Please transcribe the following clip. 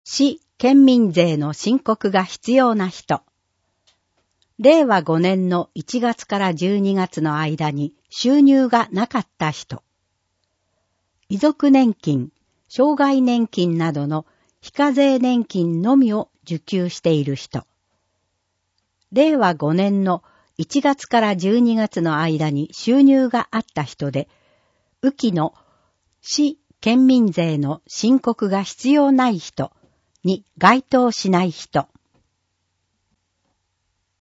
市県民税の申告が必要な人。令和5年の1月から12月の間に収入がなかった人。遺族年金、障害年金などの非課税年金のみを受給している人。令和5年の1月から12月の間に収入があった人で、雨季の市県民税の申告が必要ない人に該当しない人。